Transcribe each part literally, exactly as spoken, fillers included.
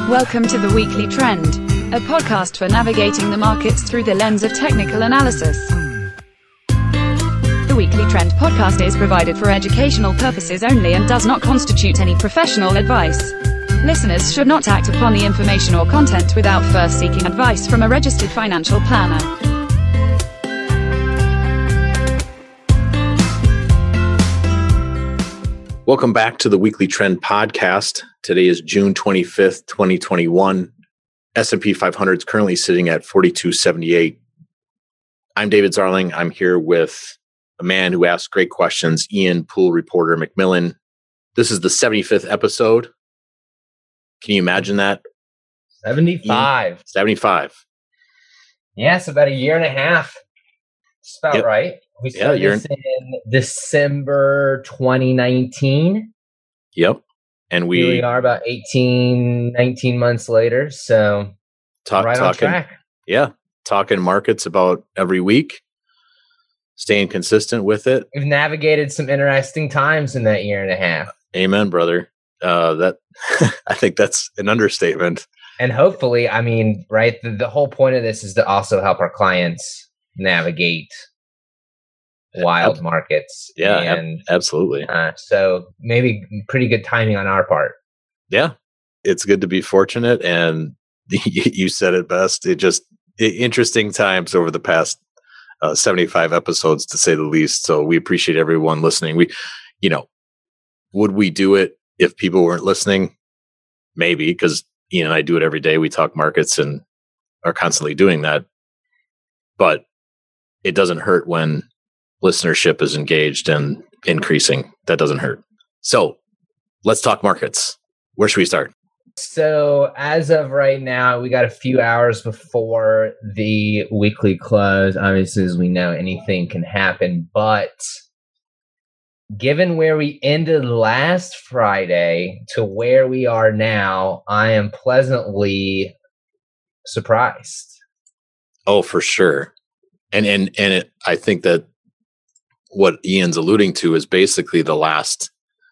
Welcome to The Weekly Trend, a podcast for navigating the markets through the lens of technical analysis. The Weekly Trend podcast is provided for educational purposes only and does not constitute any professional advice. Listeners should not act upon the information or content without first seeking advice from a registered financial planner. Welcome back to the Weekly Trend podcast. Today is June twenty-fifth, twenty twenty-one. S and P five hundred is currently sitting at forty-two seventy-eight. I'm David Zarling. I'm here with a man who asks great questions, Ian Pool Reporter McMillan. This is the seventy-fifth episode. Can you imagine that? seventy-five. Ian? seventy-five. Yes, about a year and a half. That's about yep. right. We started yeah, this in December twenty nineteen. Yep. And we, Here we are about eighteen, nineteen months later. So talk, right talking, on track. Yeah. Talking markets about every week. Staying consistent with it. We've navigated some interesting times in that year and a half. Amen, brother. Uh, that I think that's an understatement. And hopefully, I mean, right, the, the whole point of this is to also help our clients navigate wild markets. Yeah, and ab- absolutely. Uh, so maybe pretty good timing on our part. Yeah, it's good to be fortunate. And you said it best. It just it, interesting times over the past uh, seventy-five episodes, to say the least. So we appreciate everyone listening. We, you know, would we do it if people weren't listening? Maybe, because Ian and I do it every day. We talk markets and are constantly doing that. But it doesn't hurt when listenership is engaged and increasing. That doesn't hurt. So let's talk markets. Where should we start? So as of right now, we got a few hours before the weekly close. Obviously, as we know, anything can happen. But given where we ended last Friday to where we are now, I am pleasantly surprised. Oh, for sure. And and and it, I think that what Ian's alluding to is basically the last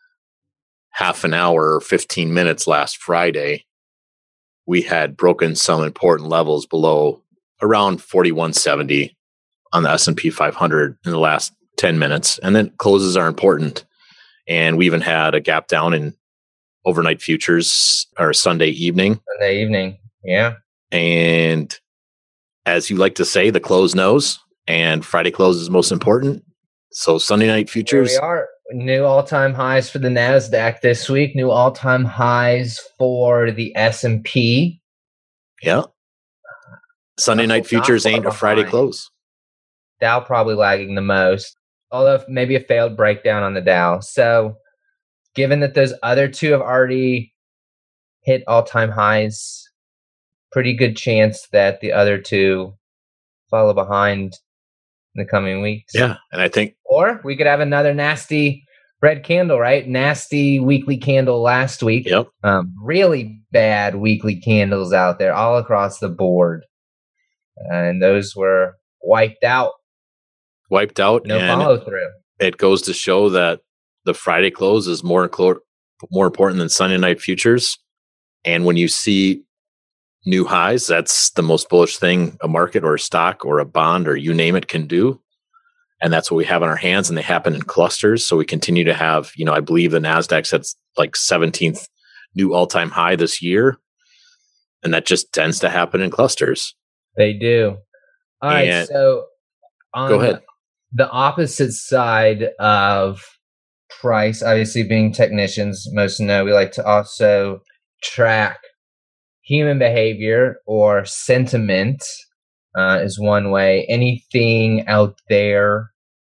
half an hour or fifteen minutes last Friday, we had broken some important levels below around forty-one seventy on the S and P five hundred in the last ten minutes. And then closes are important. And we even had a gap down in overnight futures or Sunday evening. Sunday evening, yeah. And as you like to say, the close knows, and Friday close is most important. So Sunday night futures. Here we are. New all-time highs for the NASDAQ this week. New all-time highs for the S and P. Yeah. Sunday night futures ain't a Friday close. Dow probably lagging the most, although maybe a failed breakdown on the Dow. So given that those other two have already hit all-time highs, pretty good chance that the other two follow behind in the coming weeks. Yeah, and I think... Or we could have another nasty red candle, right? Nasty weekly candle last week. Yep. Um, really bad weekly candles out there all across the board. And those were wiped out. Wiped out. No and follow through. It goes to show that the Friday close is more, more important than Sunday night futures. And when you see new highs, that's the most bullish thing a market or a stock or a bond or you name it can do. And that's what we have in our hands, and they happen in clusters. So we continue to have, you know, I believe the NASDAQ sets like seventeenth new all-time high this year. And that just tends to happen in clusters. They do. All right. And so on go ahead. The opposite side of price, obviously being technicians, most know we like to also track human behavior or sentiment uh, is one way. Anything out there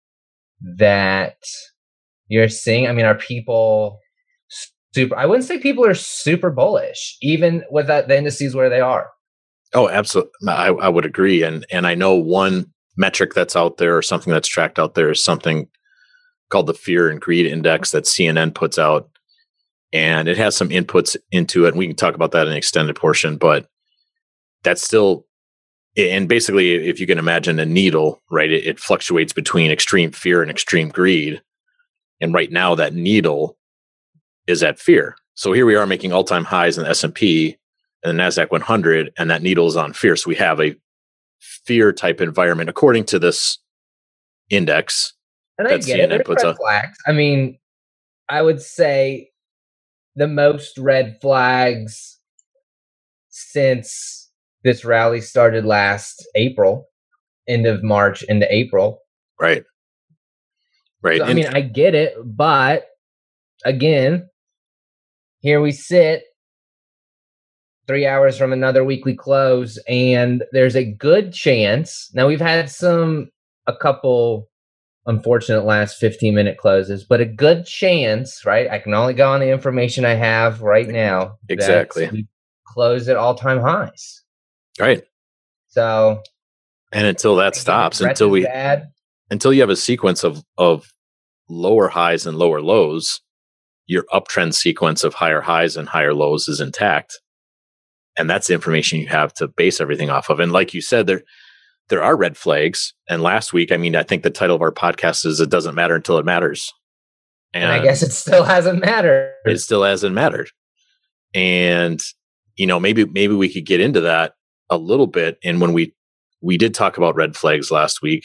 that you're seeing? I mean, are people super? I wouldn't say people are super bullish, even with that, the indices where they are. Oh, absolutely. I, I would agree. And and I know one metric that's out there or something that's tracked out there is something called the Fear and Greed Index that C N N puts out. And it has some inputs into it. And we can talk about that in an extended portion, but that's still, and basically, if you can imagine a needle, right, it, it fluctuates between extreme fear and extreme greed. And right now that needle is at fear. So here we are making all-time highs in the S and P, and the NASDAQ one hundred, and that needle is on fear. So we have a fear type environment according to this index. And I get it. There's red a, flags. I mean, I would say the most red flags since this rally started last April, end of March into April. Right. Right. So, I mean, I get it, but again, here we sit three hours from another weekly close, and there's a good chance. Now, we've had some, a couple unfortunate last fifteen minute closes, but a good chance, right? I can only go on the information I have right now. Exactly. We close at all time highs. Right. So, and until that stops, until we, bad. until you have a sequence of, of lower highs and lower lows, your uptrend sequence of higher highs and higher lows is intact. And that's the information you have to base everything off of. And like you said, there, there are red flags. And last week, I mean, I think the title of our podcast is It Doesn't Matter Until It Matters. And, and I guess it still hasn't mattered. It still hasn't mattered. And, you know, maybe, maybe we could get into that a little bit. And when we, we did talk about red flags last week,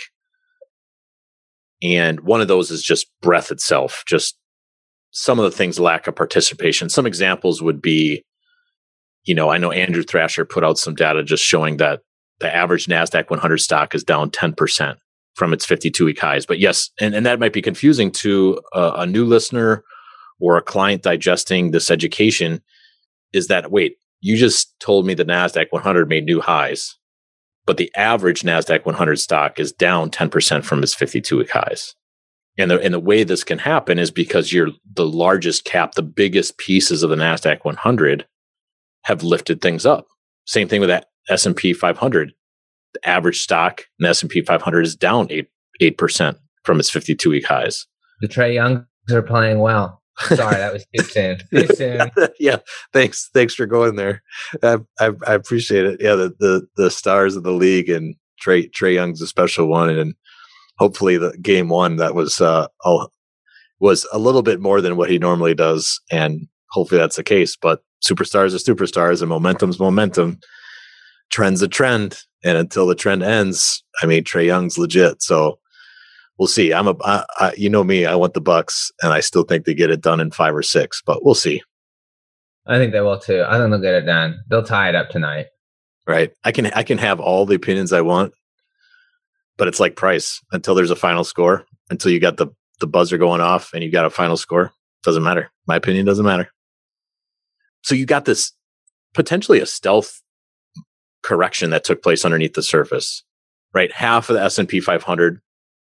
and one of those is just breadth itself, just some of the things lack of participation. Some examples would be, you know, I know Andrew Thrasher put out some data just showing that the average NASDAQ one hundred stock is down ten percent from its fifty-two week highs. But yes, and, and that might be confusing to a, a new listener or a client digesting this education, is that, wait, you just told me the NASDAQ one hundred made new highs, but the average NASDAQ one hundred stock is down ten percent from its fifty-two week highs. And the, and the way this can happen is because you're the largest cap, the biggest pieces of the NASDAQ one hundred have lifted things up. Same thing with that S and P five hundred. The average stock in the S and P five hundred is down eight, eight percent from its fifty-two week highs. The Trae Youngs are playing well. Sorry, that was too soon. Too soon. Yeah, thanks. Thanks for going there. I, I, I appreciate it. Yeah, the, the the stars of the league, and Trae Trae Young's a special one, and hopefully the game one that was uh all, was a little bit more than what he normally does, and hopefully that's the case. But superstars are superstars, and momentum's momentum. Trend's a trend, and until the trend ends, I mean, Trae Young's legit. So we'll see. I'm a, I, I, you know me, I want the Bucks, and I still think they get it done in five or six, but we'll see. I think they will too. I think they'll get it done. They'll tie it up tonight. Right. I can, I can have all the opinions I want, but it's like price until there's a final score, until you got the, the buzzer going off and you got a final score. Doesn't matter. My opinion doesn't matter. So you got this potentially a stealth correction that took place underneath the surface, right? Half of the S and P five hundred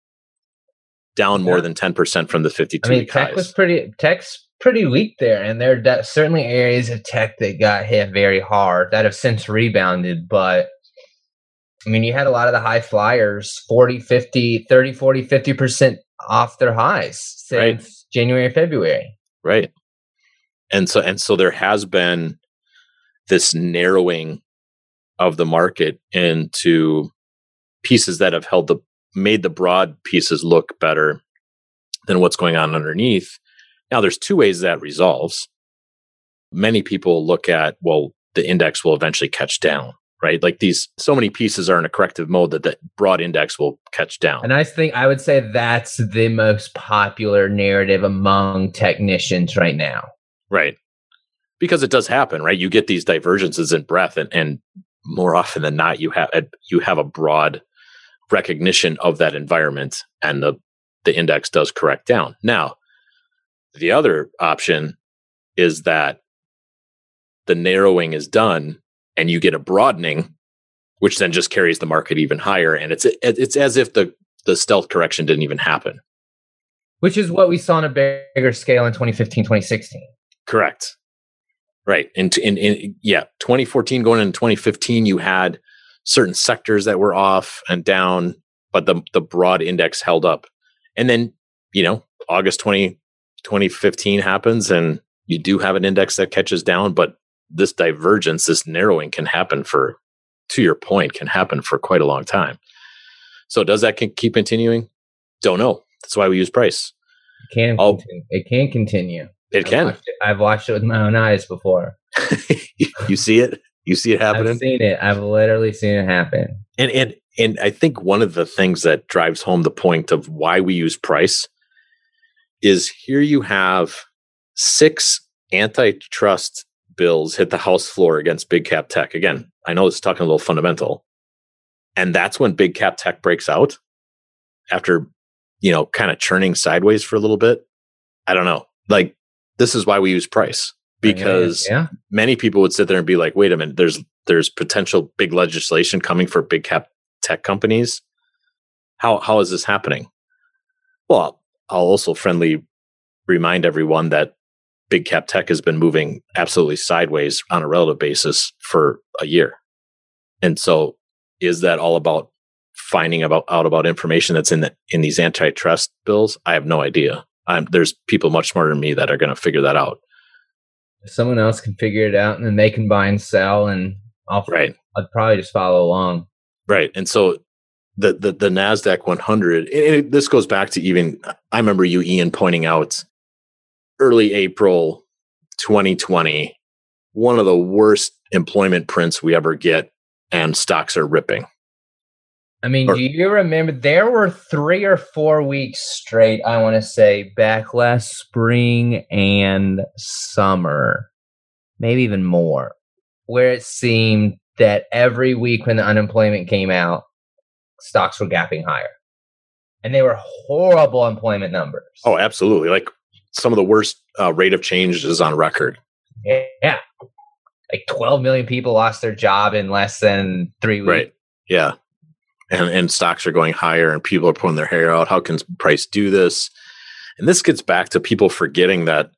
down more yeah. than ten percent from the fifty-two I mean, tech highs. was pretty, tech's pretty weak there. And there are certainly areas of tech that got hit very hard that have since rebounded. But I mean, you had a lot of the high flyers, forty, fifty, thirty, forty, fifty percent off their highs since right. January, February. Right. And so, and so there has been this narrowing of the market into pieces that have held the, made the broad pieces look better than what's going on underneath. Now, there's two ways that resolves. Many people look at, well, the index will eventually catch down, right? Like these, so many pieces are in a corrective mode that the broad index will catch down. And I think I would say that's the most popular narrative among technicians right now. Right. Because it does happen, right? You get these divergences in breadth, and, and more often than not, you have you have a broad recognition of that environment, and the, the index does correct down. Now, the other option is that the narrowing is done and you get a broadening, which then just carries the market even higher. And it's it's as if the, the stealth correction didn't even happen. Which is what we saw on a bigger scale in twenty fifteen, twenty sixteen. Correct. Right. In, in, in yeah, twenty fourteen going into twenty fifteen, you had certain sectors that were off and down, but the the broad index held up. And then, you know, August twentieth, twenty fifteen happens, and you do have an index that catches down, but this divergence, this narrowing can happen for, to your point, can happen for quite a long time. So does that can keep continuing? Don't know. That's why we use price. It can continue. It can continue. It I've can. Watched it, I've watched it with my own eyes before. you, you see it? You see it I've happening? seen it. I've literally seen it happen. And and and I think one of the things that drives home the point of why we use price is here you have six antitrust bills hit the House floor against big cap tech. Again, I know it's talking a little fundamental. And that's when big cap tech breaks out after, you know, kind of churning sideways for a little bit. I don't know. Like, this is why we use price, because yeah. many people would sit there and be like, wait a minute, there's there's potential big legislation coming for big cap tech companies. How how is this happening? Well, I'll also friendly remind everyone that big cap tech has been moving absolutely sideways on a relative basis for a year. And so is that all about finding about out about information that's in the, in these antitrust bills? I have no idea. I'm, there's people much smarter than me that are going to figure that out. If someone else can figure it out, and then they can buy and sell, and I'll right. I'd probably just follow along. Right. And so the the, the NASDAQ one hundred, and it, this goes back to even, I remember you, Ian, pointing out early April twenty twenty, one of the worst employment prints we ever get, and stocks are ripping. I mean, or, do you remember there were three or four weeks straight, I want to say, back last spring and summer, maybe even more, where it seemed that every week when the unemployment came out, stocks were gapping higher. And they were horrible employment numbers. Oh, absolutely. Like some of the worst uh, rate of change is on record. Yeah. Like twelve million people lost their job in less than three weeks. Right. Yeah. And and stocks are going higher and people are pulling their hair out. How can price do this? And this gets back to people forgetting that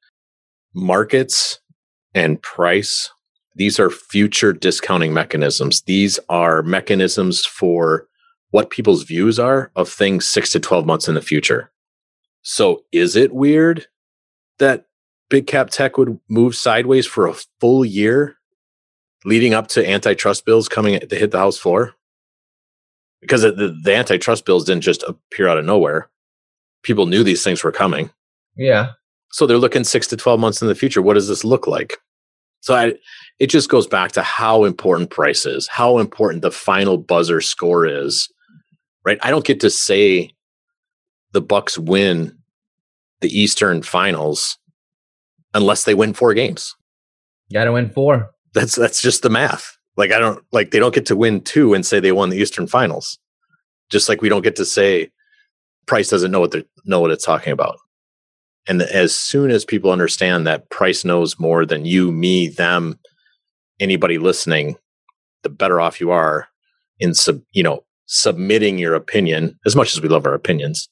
markets and price, these are future discounting mechanisms. These are mechanisms for what people's views are of things six to twelve months in the future. So is it weird that big cap tech would move sideways for a full year leading up to antitrust bills coming to hit the House floor? Because the, the antitrust bills didn't just appear out of nowhere. People knew these things were coming. Yeah. So they're looking six to twelve months in the future. What does this look like? So I, it just goes back to how important price is, how important the final buzzer score is, right? I don't get to say the Bucks win the Eastern Finals unless they win four games. You got to win four. That's that's just the math. Like I don't like they don't get to win two and say they won the Eastern Finals. Just like we don't get to say Price doesn't know what they know what it's talking about. And as soon as people understand that Price knows more than you, me, them, anybody listening, the better off you are in sub, you know, submitting your opinion, as much as we love our opinions,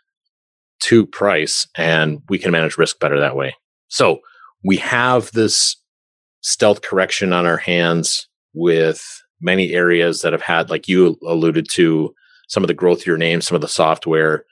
to Price, and we can manage risk better that way. So we have this stealth correction on our hands with many areas that have had, like you alluded to, some of the growth of your name, some of the software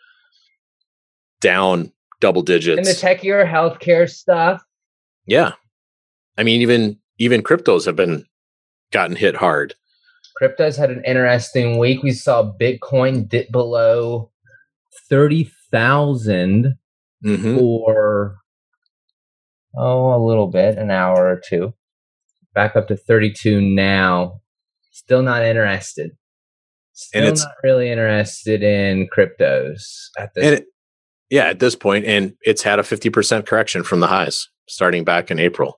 down double digits. And the techier healthcare stuff. Yeah. I mean, even even cryptos have been gotten hit hard. Cryptos had an interesting week. We saw Bitcoin dip below thirty thousand mm-hmm. for, oh, a little bit, an hour or two. Back up to thirty-two now. Still not interested. Still and it's, not really interested in cryptos at this and it, yeah, at this point. And it's had a fifty percent correction from the highs starting back in April.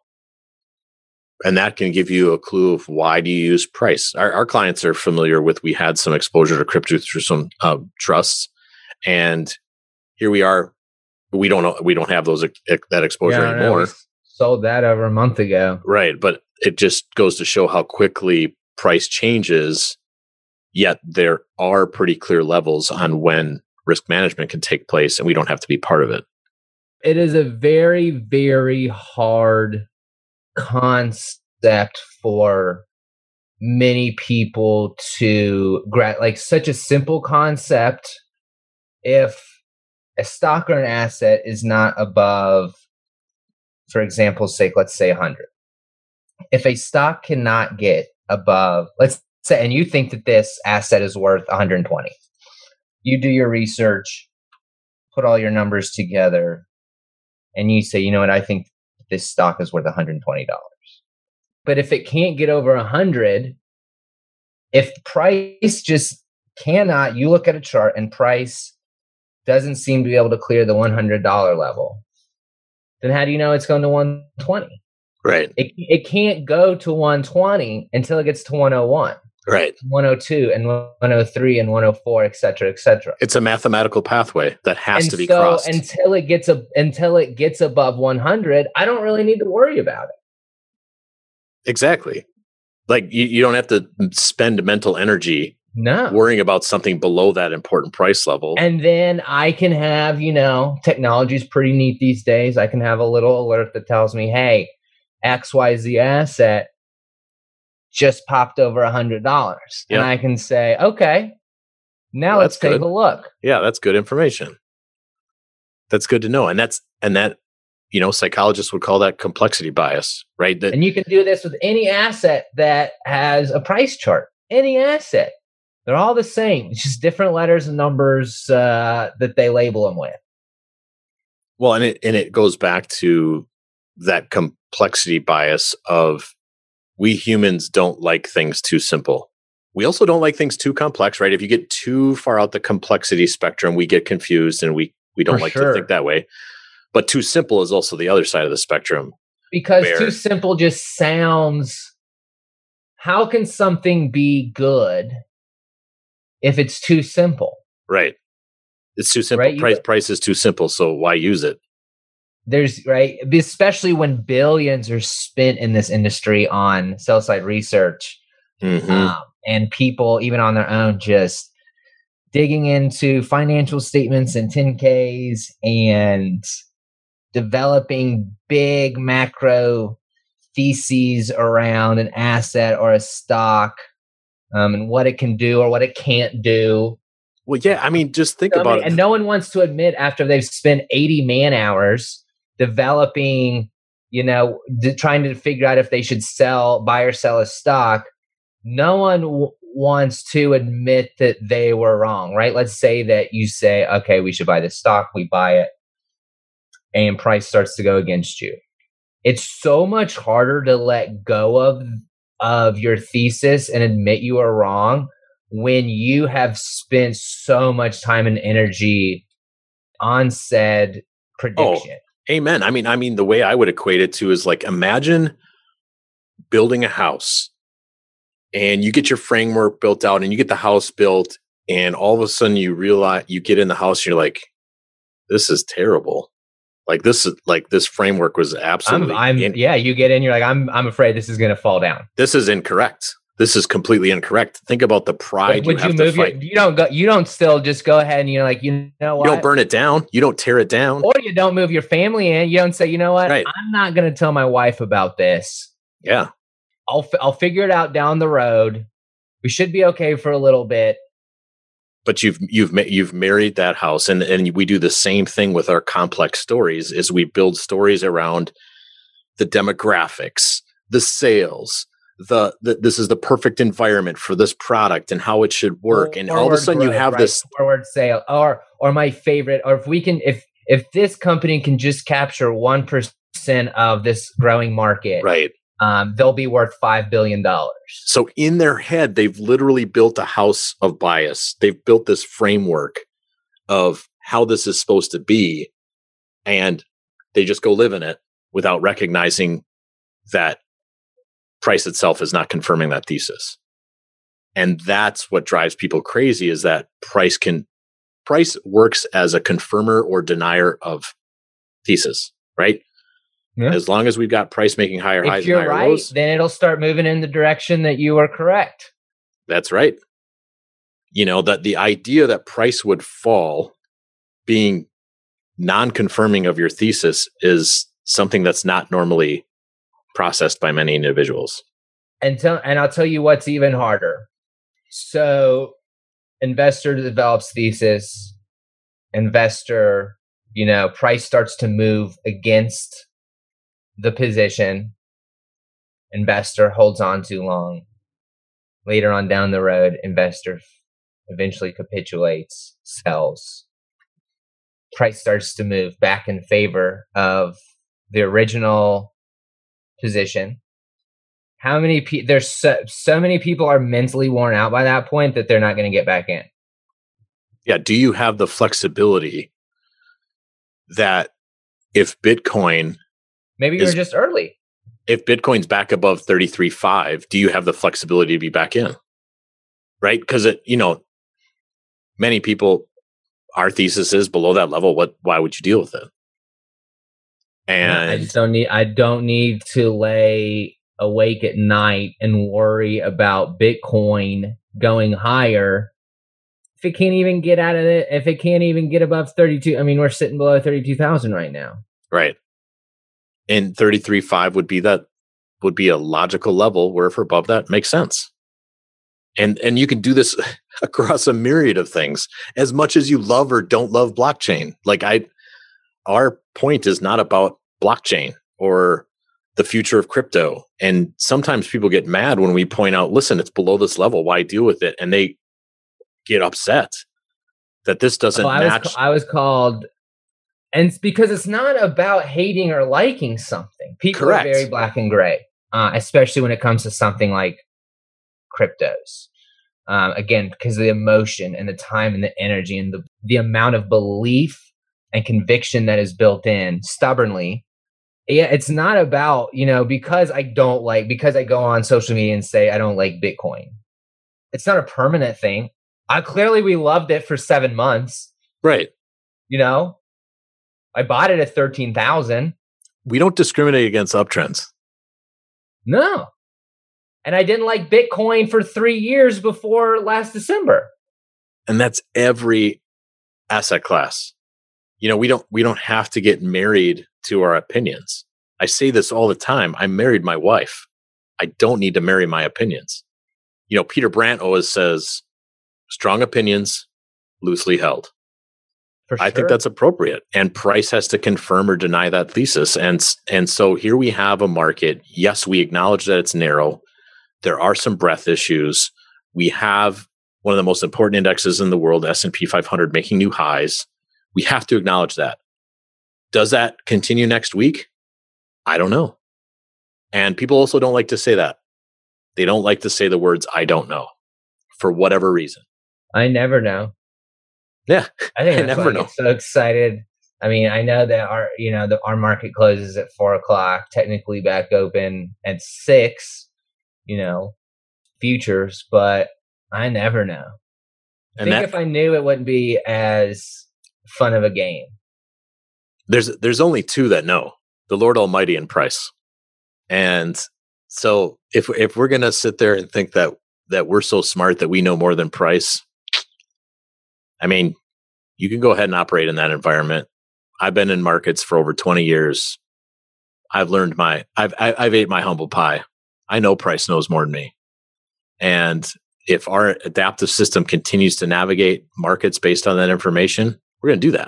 And that can give you a clue of why do you use Price. Our, our clients are familiar with, we had some exposure to crypto through some uh, trusts. And here we are. We don't know, we don't have those that exposure yeah, anymore. No, sold that over a month ago. Right. But it just goes to show how quickly price changes. Yet there are pretty clear levels on when risk management can take place, and we don't have to be part of it. It is a very, very hard concept for many people to grasp. Like, such a simple concept. If a stock or an asset is not above, for example's sake, let's say one hundred. If a stock cannot get above, let's say, and you think that this asset is worth one hundred twenty, you do your research, put all your numbers together, and you say, you know what, I think this stock is worth one hundred twenty dollars. But if it can't get over one hundred, if price just cannot, you look at a chart and price doesn't seem to be able to clear the one hundred dollars level, then how do you know it's going to one twenty? Right. It it can't go to one twenty until it gets to one oh one. Right. one oh two and one oh three and one oh four, et cetera, et cetera. It's a mathematical pathway that has and to be so crossed. Until it gets a, until it gets above one hundred, I don't really need to worry about it. Exactly. Like you, you don't have to spend mental energy no. worrying about something below that important price level. And then I can have, you know, technology is pretty neat these days. I can have a little alert that tells me, hey, X Y Z asset just popped over a hundred dollars. Yep. And I can say, okay, now well, let's take good. a look. Yeah, that's good information. That's good to know. And that's, and that, you know, psychologists would call that complexity bias, right? That, and you can do this with any asset that has a price chart, any asset. They're all the same. It's just different letters and numbers uh, that they label them with. Well, and it, and it goes back to that complexity bias of, we humans don't like things too simple. We also don't like things too complex, right? If you get too far out the complexity spectrum, we get confused and we, we don't For like sure. to think that way. But too simple is also the other side of the spectrum. Because where, too simple just sounds, how can something be good if it's too simple? Right. It's too simple. Right? Price, price is too simple. So why use it? There's right, especially when billions are spent in this industry on sell side research, Mm-hmm. um, and people even on their own just digging into financial statements and ten Ks and developing big macro theses around an asset or a stock, um, and what it can do or what it can't do. Well, yeah, I mean, just think So, about I mean, it. And no one wants to admit after they've spent eighty man hours developing, you know, d- trying to figure out if they should sell, buy or sell a stock. No one w- wants to admit that they were wrong, right? Let's say that you say, okay, we should buy this stock, we buy it, and price starts to go against you. It's so much harder to let go of, of your thesis and admit you are wrong when you have spent so much time and energy on said prediction. Oh. Amen. I mean, I mean, the way I would equate it to is like, imagine building a house and you get your framework built out and you get the house built and all of a sudden you realize you get in the house and you're like, this is terrible. Like this is like this framework was absolutely. I'm, I'm in- yeah. You get in, you're like, I'm, I'm afraid this is going to fall down. This is incorrect. This is completely incorrect. Think about the pride Would you have you to move your, fight. you don't go, you don't still just go ahead and you're like, you know what? You don't burn it down. You don't tear it down. Or you don't move your family in. You don't say, you know what? Right. I'm not going to tell my wife about this. Yeah. I'll f- I'll figure it out down the road. We should be okay for a little bit. But you've you've ma- you've married that house, and and we do the same thing with our complex stories. Is we build stories around the demographics, the sales, the, the this is the perfect environment for this product and how it should work. And all of a sudden, you growth, have right? this forward sale, or or my favorite, or if we can, if if this company can just capture one percent of this growing market, right. Um, they'll be worth five billion dollars. So in their head, they've literally built a house of bias. They've built this framework of how this is supposed to be, and they just go live in it without recognizing that price itself is not confirming that thesis. And that's what drives people crazy, is that price can price works as a confirmer or denier of thesis, right? Yeah. As long as we've got price making higher If highs and you're higher right, lows, then it'll start moving in the direction that you are correct. that's right. You know, that the idea that price would fall being non-confirming of your thesis is something that's not normally processed by many individuals. And tell, and I'll tell you what's even harder. So, investor develops thesis, investor, you know, price starts to move against the position, investor holds on too long. Later on down the road, investor eventually capitulates, sells. Price starts to move back in favor of the original position. how many people, there's so, so many people are mentally worn out by that point that they're not going to get back in. Yeah. Do you have the flexibility that if Bitcoin, maybe you're is, just early. If Bitcoin's back above thirty-three point five, do you have the flexibility to be back in? Right? Because it, you know, many people, our thesis is below that level. What? Why would you deal with it? And I just don't need. I don't need to lay awake at night and worry about Bitcoin going higher if it can't even get out of it. If it can't even get above thirty-two, I mean, we're sitting below thirty-two thousand right now. Right. And thirty-three point five would be that would be a logical level where if we're above that makes sense. And and you can do this across a myriad of things as much as you love or don't love blockchain. Like I, our point is not about blockchain or the future of crypto. And sometimes people get mad when we point out, listen, it's below this level. Why deal with it? And they get upset that this doesn't oh, I match. Was, I was called, and it's because it's not about hating or liking something. People Correct. Are very black and gray, uh, especially when it comes to something like cryptos. Um, again, because of the emotion and the time and the energy and the, the amount of belief and conviction that is built in stubbornly. Yeah, it's not about, you know, because I don't like, because I go on social media and say I don't like Bitcoin. It's not a permanent thing. I clearly, we loved it for seven months. Right. You know, I bought it at thirteen thousand. We don't discriminate against uptrends. No. And I didn't like Bitcoin for three years before last December. And that's every asset class. You know, we don't we don't have to get married to our opinions. I say this all the time. I married my wife. I don't need to marry my opinions. You know, Peter Brandt always says, strong opinions, loosely held. For sure. I think that's appropriate. And price has to confirm or deny that thesis. And, and so here we have a market. Yes, we acknowledge that it's narrow. There are some breadth issues. We have one of the most important indexes in the world, S and P five hundred, making new highs. We have to acknowledge that. Does that continue next week? I don't know. And people also don't like to say that. They don't like to say the words, I don't know, for whatever reason. I never know. Yeah, I think I that's never why I know. get so excited. I mean, I know that our, you know, the, our market closes at four o'clock, technically back open at six, you know, futures, but I never know. I And think that, if I knew, it wouldn't be as fun of a game. There's there's only two that know, the Lord Almighty and price. And so if if we're gonna sit there and think that that we're so smart that we know more than price, I mean, you can go ahead and operate in that environment. I've been in markets for over twenty years. I've learned my I've I, I've ate my humble pie. I know price knows more than me. And if our adaptive system continues to navigate markets based on that information, we're going to do that.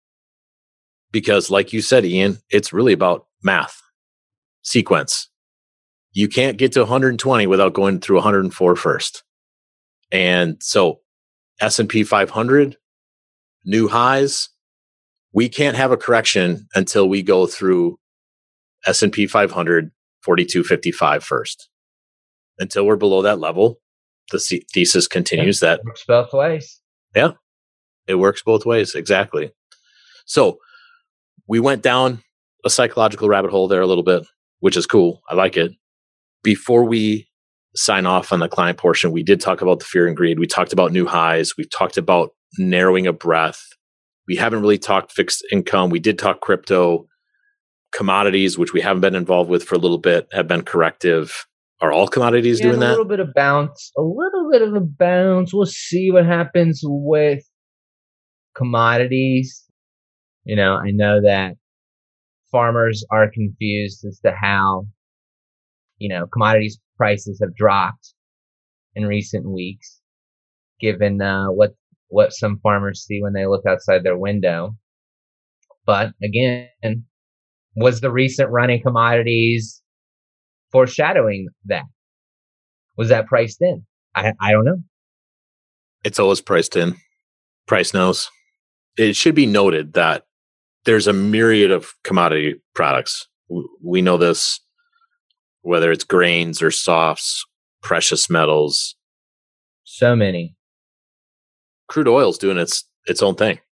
Because like you said, Ian, it's really about math, sequence. You can't get to one hundred twenty without going through one hundred four first. And so S and P five hundred, new highs, we can't have a correction until we go through S and P five hundred, forty-two fifty-five first. Until we're below that level, the thesis continues that it works both ways. Yeah, it works both ways. Exactly. So we went down a psychological rabbit hole there a little bit, which is cool. I like it. Before we sign off on the client portion, we did talk about the fear and greed. We talked about new highs. We've talked about narrowing a breadth. We haven't really talked fixed income. We did talk crypto. Commodities, which we haven't been involved with for a little bit, have been corrective. Are all commodities yeah, doing that? A little bit of bounce. A little bit of a bounce. We'll see what happens with commodities. You know, I know that farmers are confused as to how, you know, commodities prices have dropped in recent weeks, given uh, what what some farmers see when they look outside their window. But again, was the recent run in commodities foreshadowing that? Was that priced in? I I don't know. It's always priced in. Price knows. It should be noted that there's a myriad of commodity products. We know this. whether it's grains or softs, precious metals. So many. Crude oil's doing its its own thing.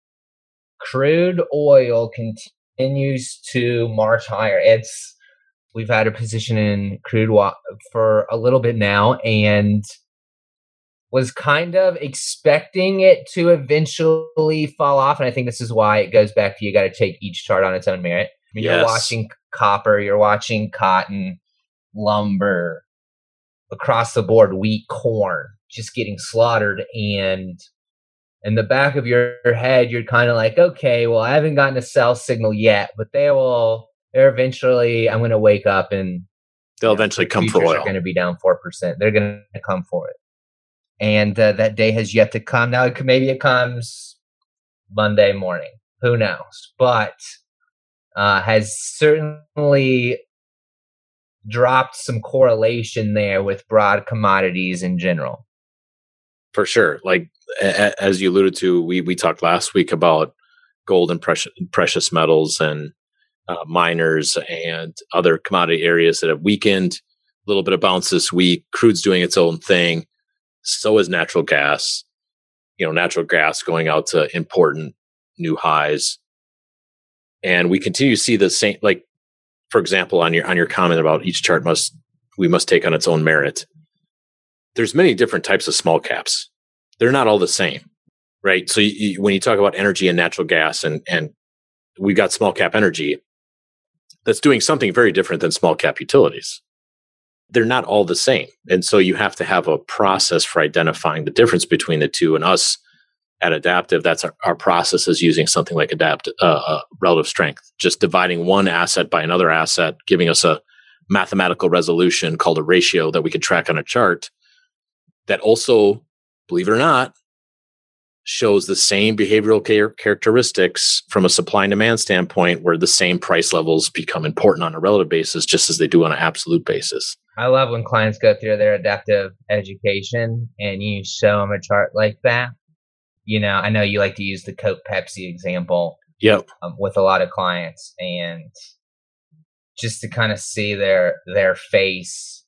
Crude oil continues to march higher. It's we've had a position in crude wa- for a little bit now, and was kind of expecting it to eventually fall off. And I think this is why it goes back to you got to take each chart on its own merit. I mean, Yes. You're watching copper, you're watching cotton, lumber, across the board, wheat, corn, just getting slaughtered. And in the back of your head, you're kind of like, okay, well, I haven't gotten a sell signal yet, but they will, they're eventually, I'm going to wake up and They'll you know, eventually come for futures oil. are going to be down four percent. They're going to come for it. And uh, that day has yet to come. Now, it could, maybe it comes Monday morning. Who knows? But uh, has certainly dropped some correlation there with broad commodities in general. For sure. Like, a- as you alluded to, we, we talked last week about gold and precious, precious metals and uh, miners and other commodity areas that have weakened. A little bit of bounce this week. Crude's doing its own thing. So is natural gas. You know, natural gas going out to important new highs. And we continue to see the same, like, for example, on your on your comment about each chart must we must take on its own merit. There's many different types of small caps. They're not all the same, right? So you, you, when you talk about energy and natural gas, and and we got small cap energy, that's doing something very different than small cap utilities. They're not all the same, and so you have to have a process for identifying the difference between the two. And us at Adaptive, that's our, our process is using something like adapt uh, uh, relative strength, just dividing one asset by another asset, giving us a mathematical resolution called a ratio that we can track on a chart that also, believe it or not, shows the same behavioral char- characteristics from a supply and demand standpoint, where the same price levels become important on a relative basis, just as they do on an absolute basis. I love when clients go through their adaptive education and you show them a chart like that. You know, I know you like to use the Coke Pepsi example Yep. um, with a lot of clients, and just to kind of see their their face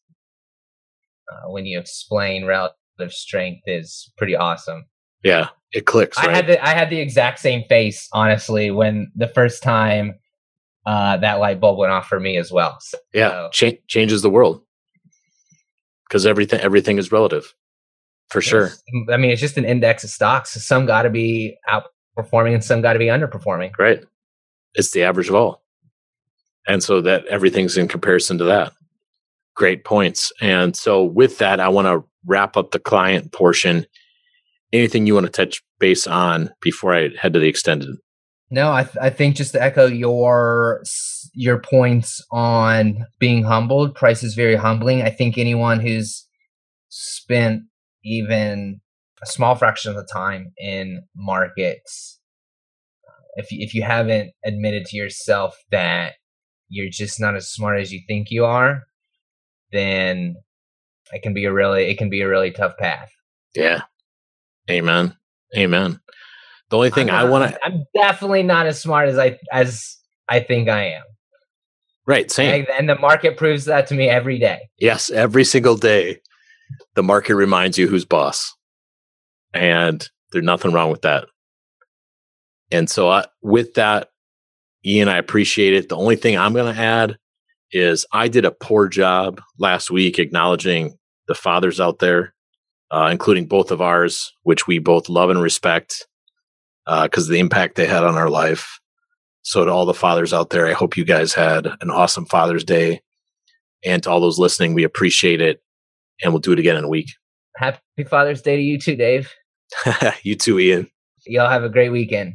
uh, when you explain relative strength is pretty awesome. Yeah, it clicks. I right? had the I had the exact same face, honestly, when the first time uh, that light bulb went off for me as well. So, yeah, cha- changes the world because everything everything is relative. For sure. I mean, it's just an index of stocks. So some got to be outperforming and some got to be underperforming. Right. It's the average of all. And so that everything's in comparison to that. Great points. And so with that, I want to wrap up the client portion. Anything you want to touch base on before I head to the extended? No, I, th- I think just to echo your your points on being humbled, price is very humbling. I think anyone who's spent even a small fraction of the time in markets, if if you haven't admitted to yourself that you're just not as smart as you think you are, then it can be a really it can be a really tough path. Yeah. Amen. Amen. The only thing not, I want to I'm definitely not as smart as I as I think I am. Right, same. And, and the market proves that to me every day. Yes, every single day. The market reminds you who's boss. And there's nothing wrong with that. And so I, with that, Ian, I appreciate it. The only thing I'm going to add is I did a poor job last week acknowledging the fathers out there, uh, including both of ours, which we both love and respect because uh, of the impact they had on our life. So to all the fathers out there, I hope you guys had an awesome Father's Day. And to all those listening, we appreciate it. And we'll do it again in a week. Happy Father's Day to you too, Dave. You too, Ian. Y'all have a great weekend.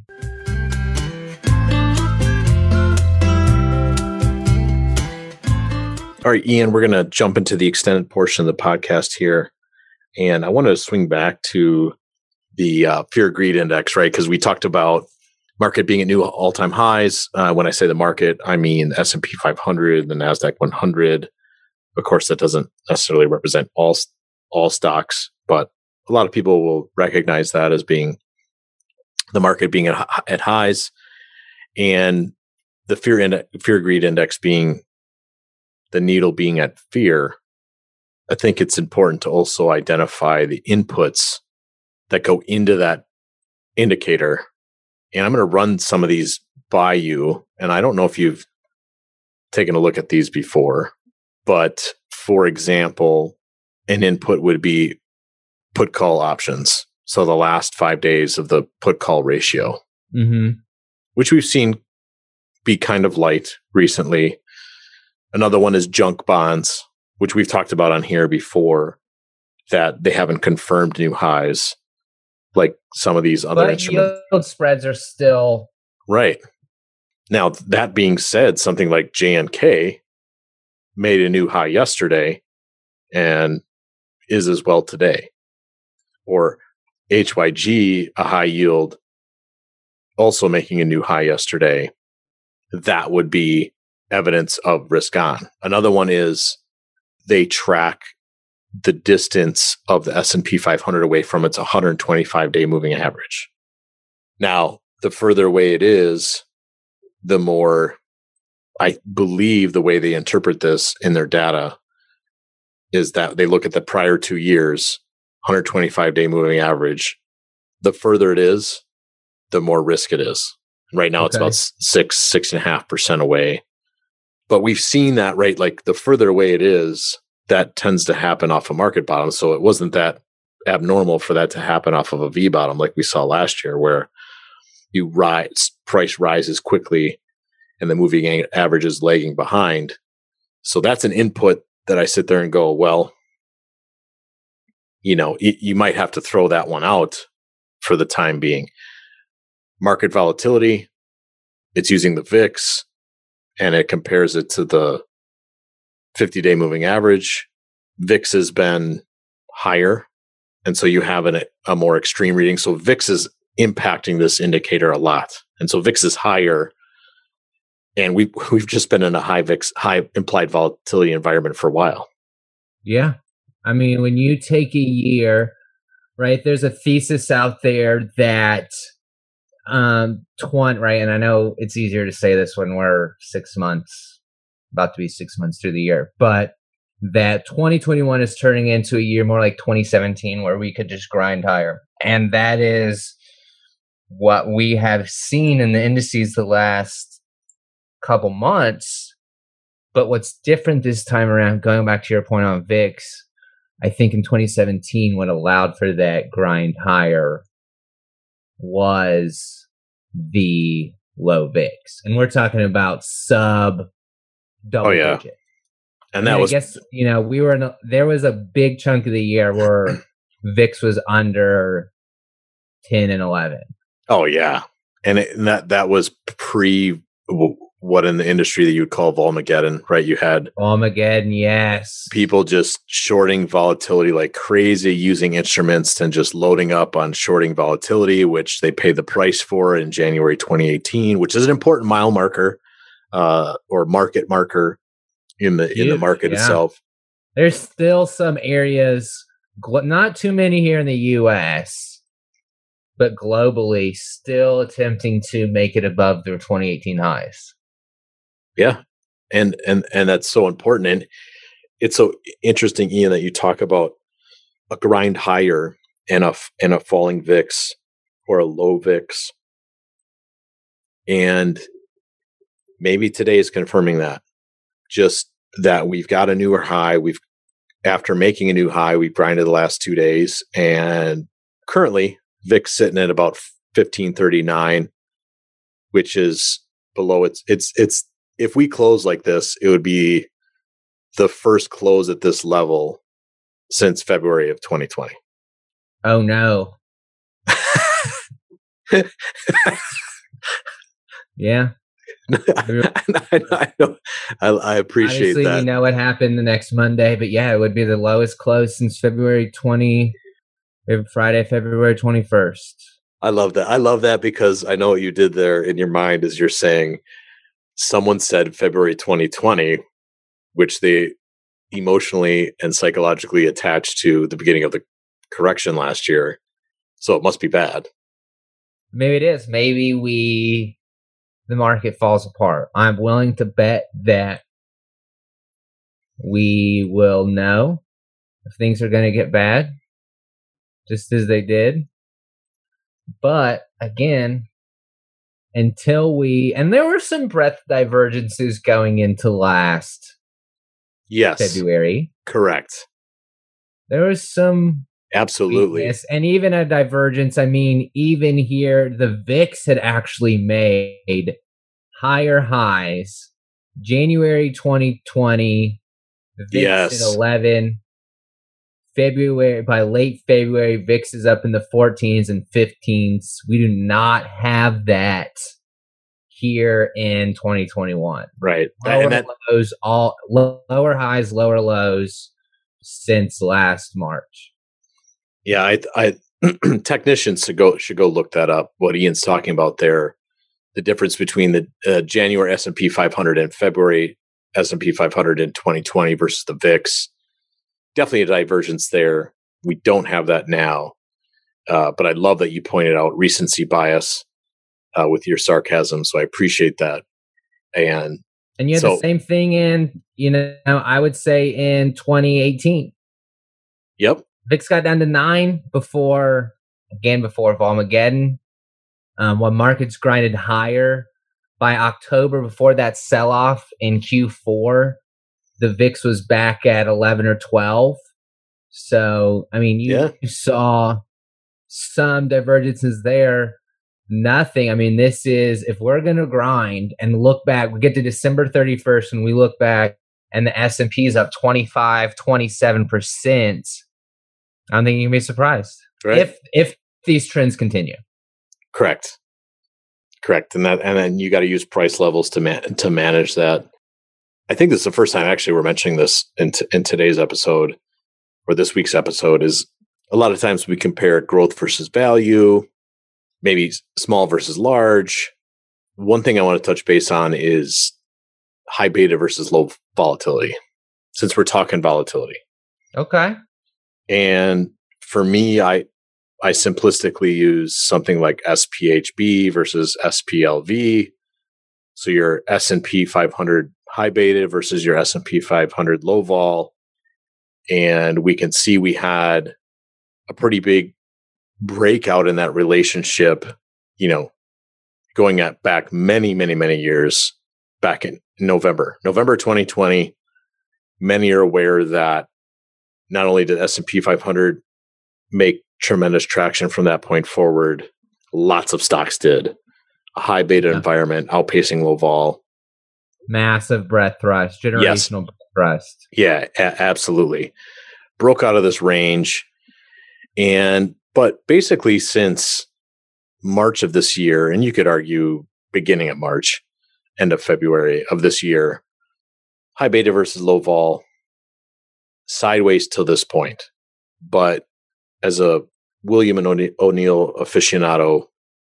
All right, Ian, we're going to jump into the extended portion of the podcast here. And I want to swing back to the uh, Fear Greed Index, right? Because we talked about market being at new all-time highs. Uh, when I say the market, I mean the S and P five hundred, the NASDAQ one hundred. Of course, that doesn't necessarily represent all all stocks, but a lot of people will recognize that as being the market being at, at highs, and the fear index, fear greed index being the needle being at fear, I think it's important to also identify the inputs that go into that indicator. And I'm going to run some of these by you. And I don't know if you've taken a look at these before, but for example, an input would be put call options. So the last five days of the put call ratio, mm-hmm. which we've seen be kind of light recently. Another one is junk bonds, which we've talked about on here before, that they haven't confirmed new highs like some of these other but instruments. Yield spreads are still right. Now, that being said, something like J N K made a new high yesterday and is as well today. Or H Y G, a high yield, also making a new high yesterday. That would be evidence of risk on. Another one is they track the distance of the S and P five hundred away from its one hundred twenty-five day moving average. Now, the further away it is, the more, I believe the way they interpret this in their data is that they look at the prior two years, one hundred twenty-five day moving average. The further it is, the more risk it is. Right now, okay. It's about six, six and a half percent away. But we've seen that, right? Like the further away it is, that tends to happen off a market bottom. So it wasn't that abnormal for that to happen off of a V bottom like we saw last year, where you rise, price rises quickly and the moving average is lagging behind. So that's an input that I sit there and go, well, you know, you, you might have to throw that one out for the time being. Market volatility, it's using the V I X and it compares it to the fifty day moving average. V I X has been higher. And so you have an, a more extreme reading. So V I X is impacting this indicator a lot. And so V I X is higher. And we, we've just been in a high V I X, high implied volatility environment for a while. Yeah. I mean, when you take a year, right, there's a thesis out there that um, twenty, right, and I know it's easier to say this when we're six months, about to be six months through the year, but that twenty twenty-one is turning into a year more like twenty seventeen where we could just grind higher. And that is what we have seen in the indices the last couple months. But what's different this time around, going back to your point on V I X, I think in twenty seventeen, what allowed for that grind higher was the low V I X. And we're talking about sub double oh, yeah. digit. And that and was, I guess, you know, we were in a, there was a big chunk of the year where V I X was under ten and eleven. Oh, yeah. And, it, and that, that was pre what in the industry that you would call Volmageddon, right? You had Volmageddon, yes. People just shorting volatility like crazy, using instruments and just loading up on shorting volatility, which they paid the price for in January twenty eighteen, which is an important mile marker uh, or market marker in the Huge, in the market yeah. itself. There's still some areas, not too many here in the U S, but globally still attempting to make it above their twenty eighteen highs. Yeah. And, and, and that's so important. And it's so interesting, Ian, that you talk about a grind higher and a, and a falling V I X or a low V I X. And maybe today is confirming that. Just that we've got a newer high. We've, after making a new high, we've grinded the last two days. And currently, V I X sitting at about fifteen thirty-nine, which is below its, it's, it's, if we close like this, it would be the first close at this level since February of twenty twenty. Oh, no. Yeah. I, I, know. I, I appreciate Obviously, that. We know what happened the next Monday, but yeah, it would be the lowest close since February twentieth, Friday, February twenty-first. I love that. I love that because I know what you did there in your mind is you're saying someone said February twenty twenty, which they emotionally and psychologically attached to the beginning of the correction last year. So it must be bad. Maybe it is. Maybe we, the market falls apart. I'm willing to bet that we will know if things are going to get bad, just as they did. But again, until we, and there were some breadth divergences going into last yes, February. Correct. There was some absolutely weakness, and even a divergence. I mean, even here, the V I X had actually made higher highs. January twenty twenty, the V I X yes. at eleven. February, by late February, V I X is up in the fourteens and fifteens. We do not have that here in twenty twenty-one. Right. Lower and that, lows, all lower highs, lower lows since last March. Yeah, I, I technicians should go should go look that up. What Ian's talking about there, the difference between the uh, January S and P five hundred and February S and P five hundred in twenty twenty versus the V I X. Definitely a divergence there. We don't have that now. Uh, but I love that you pointed out recency bias uh, with your sarcasm. So I appreciate that. And and you had so, the same thing in, you know, I would say in twenty eighteen. Yep. V I X got down to nine before, again, before Volmageddon. Um, when markets grinded higher by October, before that sell-off in Q four, the V I X was back at eleven or twelve. So, I mean, you, yeah. you saw some divergences there. Nothing. I mean, this is, if we're going to grind and look back, we get to December thirty-first and we look back and the S and P is up twenty-five, twenty-seven percent. I don't think you can be surprised right. if if these trends continue. Correct. Correct. And that, and then you got to use price levels to man, to manage that. I think this is the first time actually we're mentioning this in, t- in today's episode or this week's episode. Is a lot of times we compare growth versus value, maybe small versus large. One thing I want to touch base on is high beta versus low volatility, since we're talking volatility. Okay. And for me, I I simplistically use something like S P H B versus S P L V. So your S and P five hundred high beta versus your S and P five hundred low vol. And we can see we had a pretty big breakout in that relationship, you know, going at back many, many, many years back in November, November twenty twenty. Many are aware that not only did S and P five hundred make tremendous traction from that point forward, lots of stocks did. A high beta yeah. environment, outpacing low vol. Massive breadth thrust, generational yes. thrust. Yeah, a- absolutely. Broke out of this range. And, but basically since March of this year, and you could argue beginning of March, end of February of this year, high beta versus low vol, sideways till this point. But as a William and O'Neill aficionado,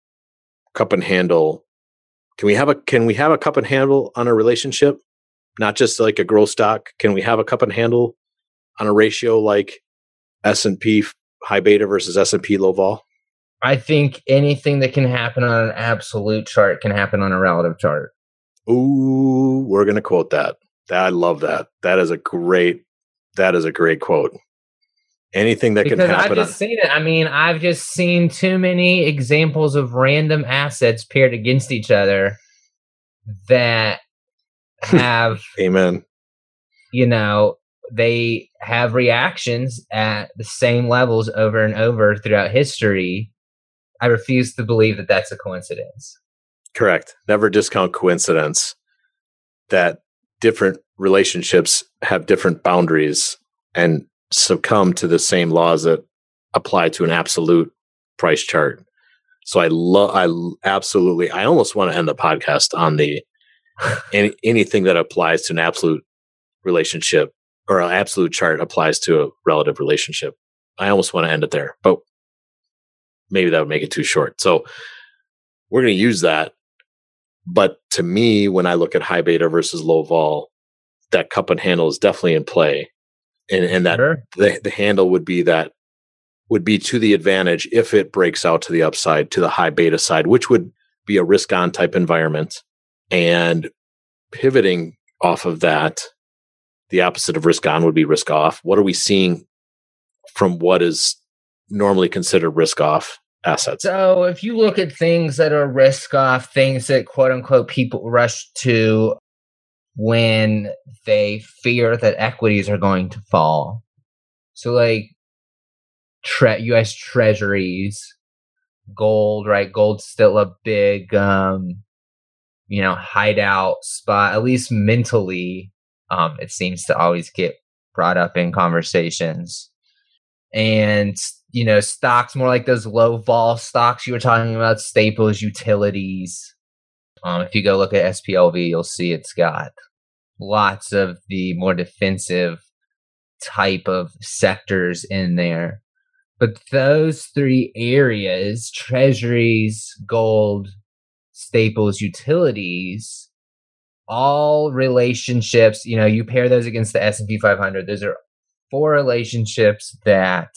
cup and handle, can we have a can we have a cup and handle on a relationship? Not just like a growth stock. Can we have a cup and handle on a ratio like S and P high beta versus S and P low vol? I think anything that can happen on an absolute chart can happen on a relative chart. Ooh, we're going to quote that. I love that. That is a great, that is a great quote. Anything that because can happen. I've just on- seen it. I mean, I've just seen too many examples of random assets paired against each other that have, amen. You know, they have reactions at the same levels over and over throughout history. I refuse to believe that that's a coincidence. Correct. Never discount coincidence that different relationships have different boundaries and succumb to the same laws that apply to an absolute price chart. So I love, I absolutely, I almost want to end the podcast on the any, anything that applies to an absolute relationship or an absolute chart applies to a relative relationship. I almost want to end it there, but maybe that would make it too short. So we're going to use that. But to me, when I look at high beta versus low vol, that cup and handle is definitely in play. And, and that sure. the, the handle would be that would be to the advantage if it breaks out to the upside, to the high beta side, which would be a risk on type environment. And pivoting off of that, the opposite of risk on would be risk off. What are we seeing from what is normally considered risk off assets? So if you look at things that are risk off, things that quote unquote people rush to when they fear that equities are going to fall. So like tre- U S Treasuries, gold, right? Gold's still a big, um, you know, hideout spot, at least mentally. Um, it seems to always get brought up in conversations. And, you know, stocks, more like those low vol stocks you were talking about, staples, utilities. Um, if you go look at S P L V, you'll see it's got lots of the more defensive type of sectors in there. But those three areas, treasuries, gold, staples, utilities, all relationships, you know, you pair those against the S and P five hundred. Those are four relationships that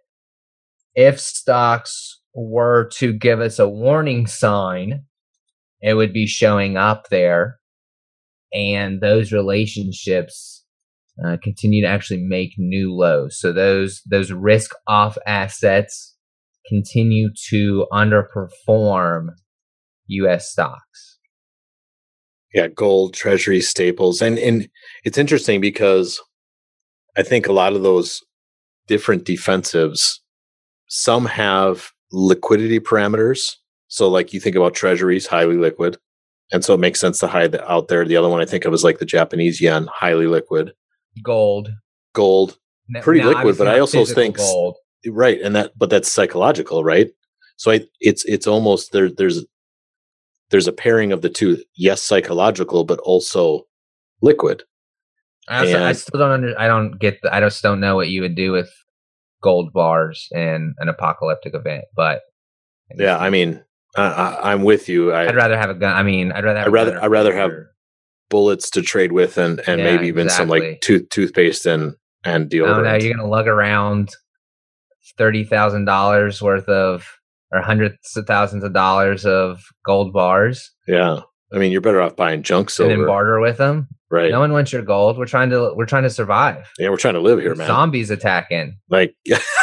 if stocks were to give us a warning sign, it would be showing up there. And those relationships uh, continue to actually make new lows. So those those risk-off assets continue to underperform U S stocks. Yeah, gold, treasury, staples. And, and it's interesting because I think a lot of those different defensives, some have liquidity parameters. So like you think about treasuries, highly liquid. And so it makes sense to hide that out there. The other one I think of is like the Japanese yen, highly liquid. Gold. Gold, pretty now, liquid, but I also think gold. Right, and that but that's psychological, right? So I, it's it's almost there. There's there's a pairing of the two. Yes, psychological, but also liquid. I, also, I still don't under, I don't get. The, I just don't know what you would do with gold bars in an apocalyptic event. But yeah, I mean, I, I, I'm with you. I, I'd rather have a gun. I mean, I'd rather. Have I'd rather. I'd rather have or, bullets to trade with, and and yeah, maybe even exactly. some like tooth toothpaste and and deodorant. I don't know. You're gonna lug around thirty thousand dollars worth of, or hundreds of thousands of dollars of gold bars. Yeah, I mean, you're better off buying junk silver and then barter with them. Right. No one wants your gold. We're trying to. We're trying to survive. Yeah, we're trying to live here, man. Zombies attacking. Like,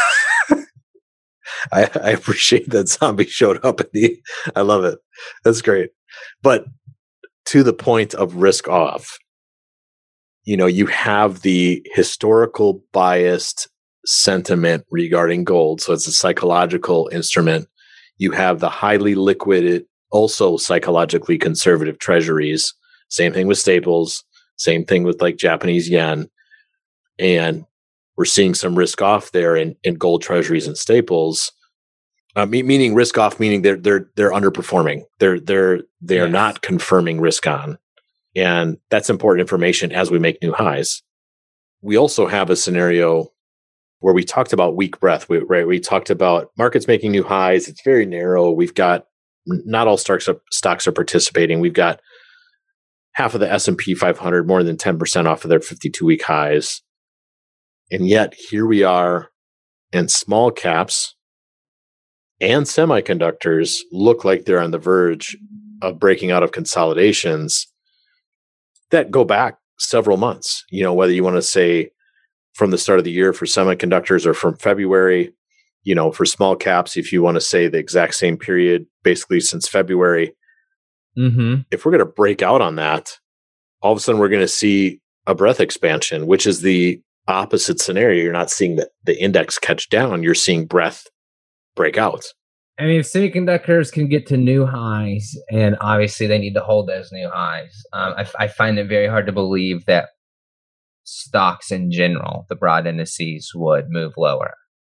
I, I appreciate that zombie showed up. In the, I love it. That's great. But to the point of risk off, you know, you have the historical biased sentiment regarding gold. So it's a psychological instrument. You have the highly liquid, also psychologically conservative treasuries. Same thing with staples. Same thing with like Japanese yen. And we're seeing some risk off there in, in gold treasuries and staples. Uh, me, meaning risk off, meaning they're they're they're underperforming. They're they're they're yes. not confirming risk on, and that's important information as we make new highs. We also have a scenario where we talked about weak breath. We, right, we talked about markets making new highs. It's very narrow. We've got not all stocks are, stocks are participating. We've got half of the S and P five hundred more than ten percent off of their fifty-two week highs, and yet here we are, and small caps and semiconductors look like they're on the verge of breaking out of consolidations that go back several months. You know, whether you want to say from the start of the year for semiconductors or from February, you know, for small caps, if you want to say the exact same period, basically since February. Mm-hmm. If we're going to break out on that, all of a sudden we're going to see a breadth expansion, which is the opposite scenario. You're not seeing the, the index catch down. You're seeing breadth break out. I mean, if semiconductors can get to new highs, and obviously they need to hold those new highs, um, I, I find it very hard to believe that stocks in general, the broad indices, would move lower.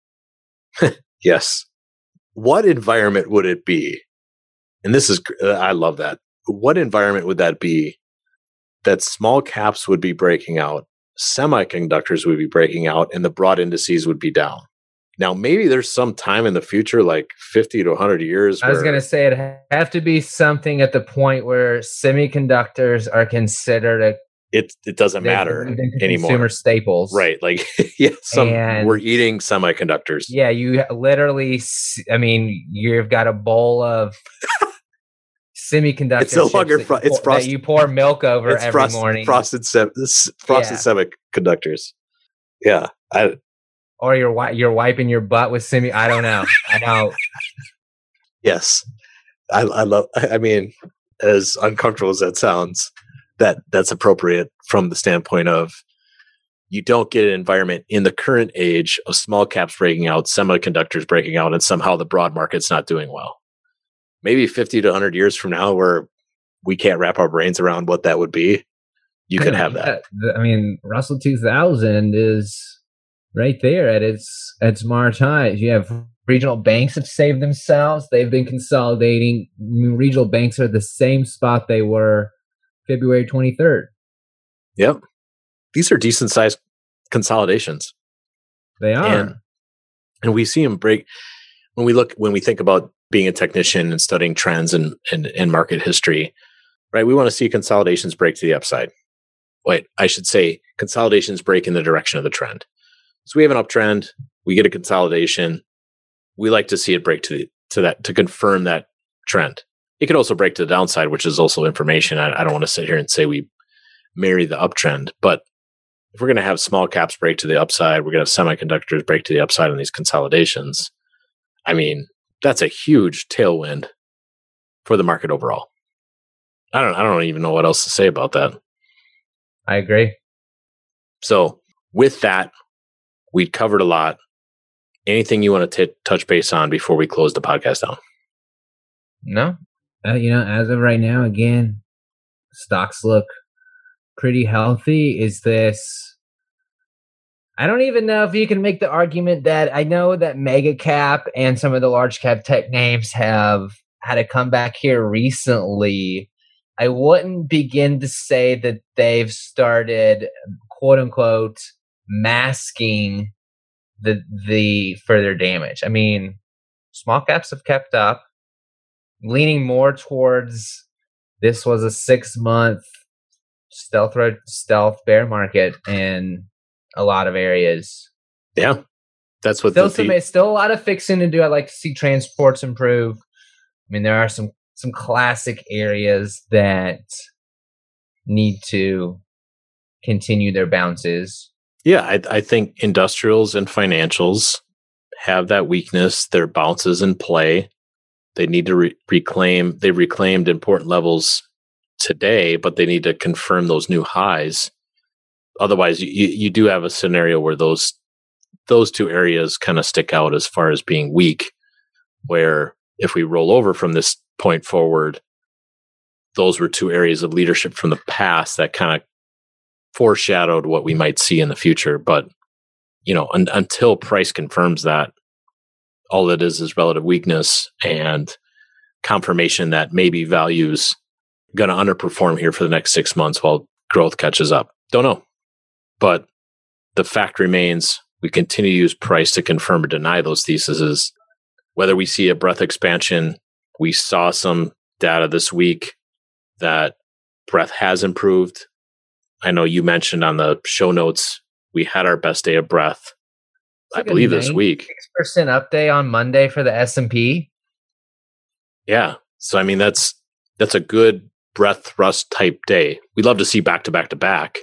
Yes. What environment would it be? And this is, I love that. What environment would that be that small caps would be breaking out, semiconductors would be breaking out, and the broad indices would be down? Now, maybe there's some time in the future, like fifty to one hundred years. I was going to say it'd have to be something at the point where semiconductors are considered a It it doesn't matter anymore. Consumer staples, right? Like, yeah, some and, we're eating semiconductors. Yeah, you literally. I mean, you've got a bowl of semiconductor It's no longer chips fro- that, you it's pour, frost- that you pour milk over it's every frost- morning. frosted sem- frosted Yeah. semiconductors. Yeah, I Or you're wi- you're wiping your butt with semi. I don't know. I know. yes, I, I love. I mean, as uncomfortable as that sounds, that that's appropriate from the standpoint of you don't get an environment in the current age of small caps breaking out, semiconductors breaking out, and somehow the broad market's not doing well. Maybe fifty to one hundred years from now, where we can't wrap our brains around what that would be, you could Yeah, have that. the- I mean, Russell two thousand is right there at its its March highs. You have Regional banks have saved themselves. They've been consolidating. regional banks are at the same spot they were February twenty-third. Yep. These are decent sized consolidations. They are. And, and we see them break when we look, when we think about being a technician and studying trends and, and, and market history, right? We want to see consolidations break to the upside. Wait, I should say consolidations break in the direction of the trend. So we have an uptrend, we get a consolidation. We like to see it break to the, to that, to confirm that trend. It could also break to the downside, which is also information. I, I don't want to sit here and say we marry the uptrend, but if we're going to have small caps break to the upside, we're going to have semiconductors break to the upside on these consolidations. I mean, that's a huge tailwind for the market overall. I don't, I don't even know what else to say about that. I agree. So with that, we covered a lot. Anything you want to t- touch base on before we close the podcast down? No, Uh, you know, as of right now, again, stocks look pretty healthy. Is this? I don't even know if you can make the argument that I know that mega cap and some of the large cap tech names have had a comeback here recently. I wouldn't begin to say that they've started, quote unquote, masking the the further damage. I mean, small caps have kept up, leaning more towards this was a six month stealth stealth bear market in a lot of areas. Yeah, that's what Still the, some, still a lot of fixing to do. I'd like to see transports improve. I mean, there are some some classic areas that need to continue their bounces. Yeah, I, I think industrials and financials have that weakness. Their bounces in play. They need to re- reclaim. They reclaimed important levels today, but they need to confirm those new highs. Otherwise, you, you do have a scenario where those those two areas kind of stick out as far as being weak. Where if we roll over from this point forward, those were two areas of leadership from the past that kind of foreshadowed what we might see in the future. But, you know, un- until price confirms that, all it is is relative weakness and confirmation that maybe value's going to underperform here for the next six months while growth catches up. Don't know. But the fact remains, we continue to use price to confirm or deny those theses. Whether we see a breadth expansion, we saw some data this week that breadth has improved. I know you mentioned on the show notes, we had our best day of breadth, I believe this week. six percent up day on Monday for the S and P. Yeah. So, I mean, that's that's a good breadth thrust type day. We'd love to see back to back to back.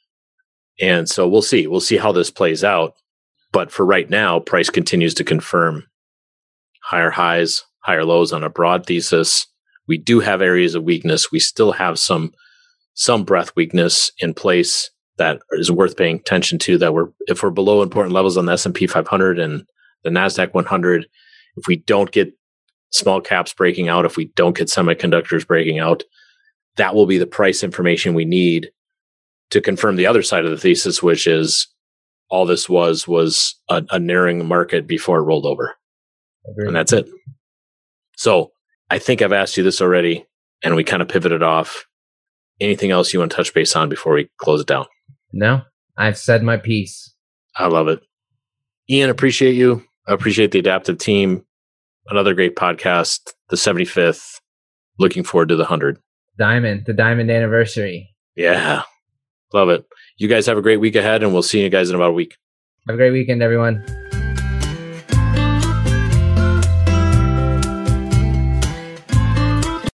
And so we'll see. We'll see how this plays out. But for right now, price continues to confirm higher highs, higher lows on a broad thesis. We do have areas of weakness. We still have some some breadth weakness in place that is worth paying attention to. That we're if we're below important levels on the S and P five hundred and the NASDAQ one hundred, if we don't get small caps breaking out, if we don't get semiconductors breaking out, that will be the price information we need to confirm the other side of the thesis, which is all this was was a, a narrowing market before it rolled over. Agreed. And that's it. So I think I've asked you this already, and we kind of pivoted off. Anything else you want to touch base on before we close it down? No, I've said my piece. I love it. Ian, appreciate you. I appreciate the Adaptive team. Another great podcast, the seventy-fifth. Looking forward to the one hundred. Diamond, the diamond anniversary. Yeah. Love it. You guys have a great week ahead, and we'll see you guys in about a week. Have a great weekend, everyone.